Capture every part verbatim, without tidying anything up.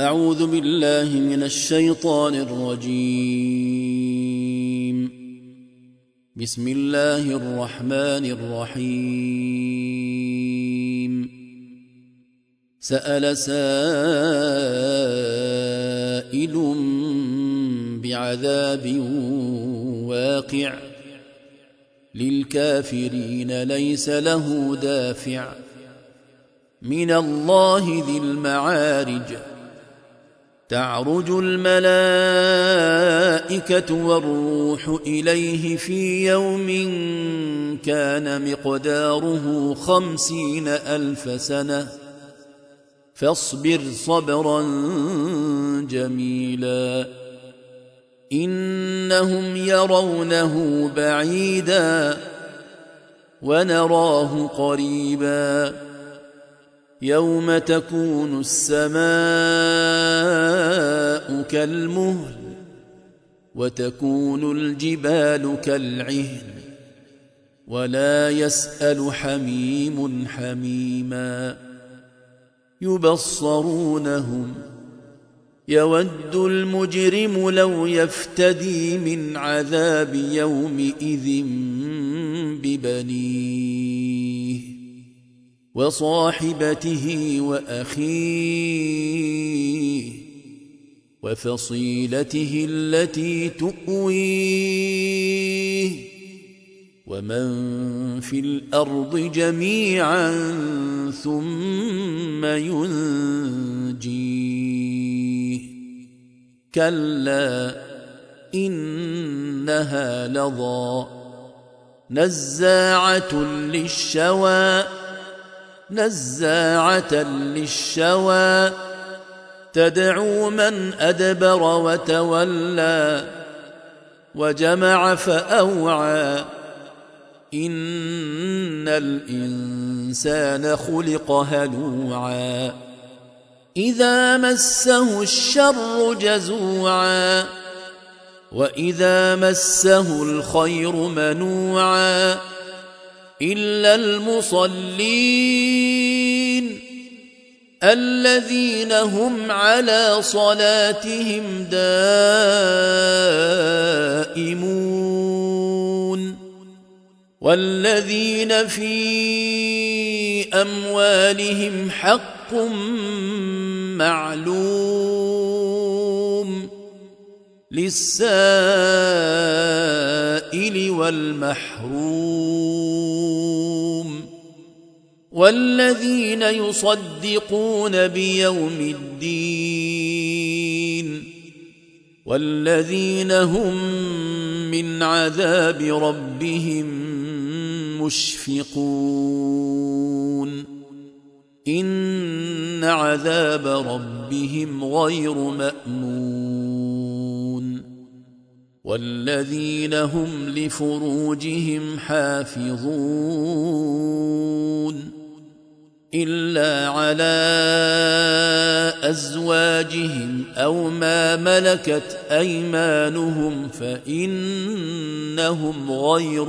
أعوذ بالله من الشيطان الرجيم. بسم الله الرحمن الرحيم. سأل سائل بعذاب واقع للكافرين ليس له دافع من الله ذي المعارج. تعرج الملائكة والروح إليه في يوم كان مقداره خمسين ألف سنة فاصبر صبرا جميلا إنهم يرونه بعيدا ونراه قريبا يوم تكون السماء كالمهل وتكون الجبال كالعهن ولا يسأل حميم حميما يبصرونهم يود المجرم لو يفتدي من عذاب يومئذ ببنيه وصاحبته وأخيه وفصيلته التي تؤويه ومن في الأرض جميعا ثم ينجيه كلا إنها لظى نزاعة للشوى نزاعة للشوى تدعو من أدبر وتولى وجمع فأوعى إن الإنسان خلق هلوعا إذا مسه الشر جزوعا وإذا مسه الخير منوعا إلا المصلين الذين هم على صلاتهم دائمون والذين في أموالهم حق معلوم للسائل والمحروم والذين يصدقون بيوم الدين والذين هم من عذاب ربهم مشفقون إن عذاب ربهم غير مأمون والذين هم لفروجهم حافظون إلا على أزواجهم أو ما ملكت أيمانهم فإنهم غير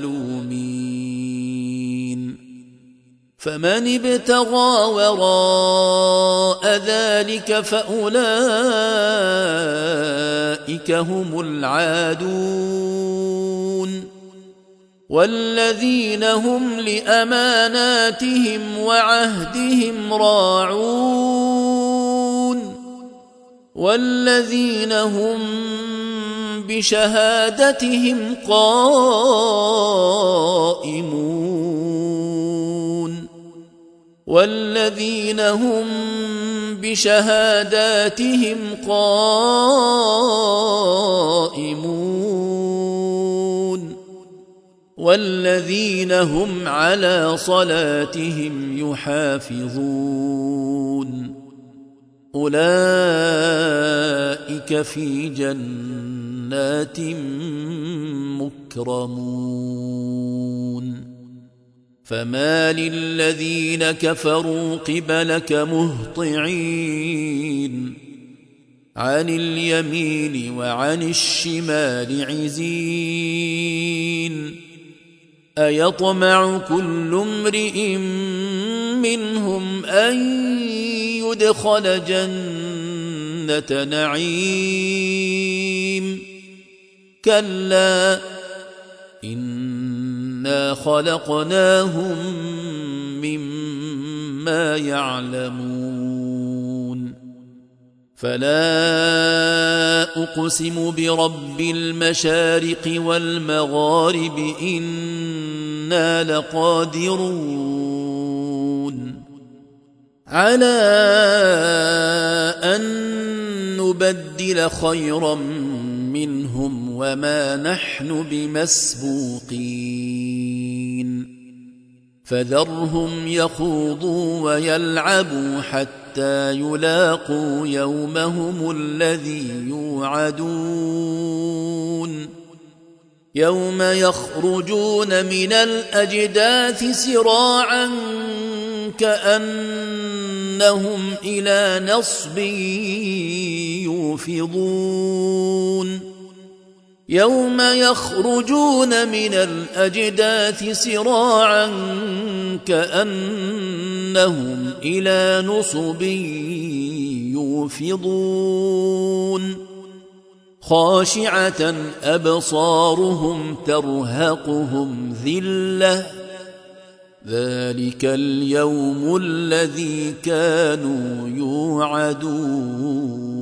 ملومين فمن ابتغى وراء ذلك فأولئك هم العادون والذين هم لأماناتهم وعهدهم راعون والذين هم بشهادتهم قائمون والذين هم بشهاداتهم قائمون والذين هم على صلاتهم يحافظون أولئك في جنات مكرمون فما للذين كفروا قبلك مهطعين عن اليمين وعن الشمال عزين أيطمع كل امرئ منهم أن يدخل جنة جنة نعيم كلا إنا خلقناهم مما يعلمون فلا أقسم برب المشارق والمغارب إنا لقادرون على أن نبدل خيرا منهم وما نحن بمسبوقين فذرهم يخوضوا ويلعبوا حتى يلاقوا يومهم الذي يوعدون يوم يخرجون من الأجداث سراعا كأنهم إلى نصب يوفضون يوم يخرجون من الأجداث سراعا كأنهم إلى نصب يوفضون خاشعة أبصارهم ترهقهم ذلة ذلك اليوم الذي كانوا يوعدون